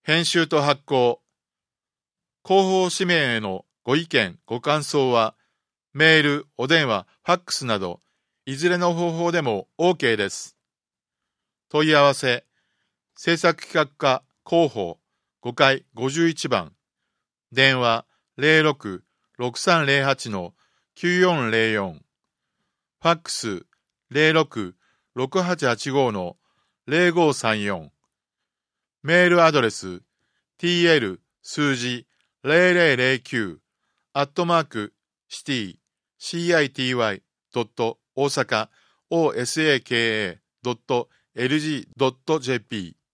編集と発行。広報紙面へのご意見、ご感想は、メール、お電話、ファックスなど、いずれの方法でも OK です。問い合わせ、制作企画課広報5階51番、電話06-6308-9404、ファックス06-6885-0534、メールアドレス tl 数字0009@city.osaka osaka.lg.jp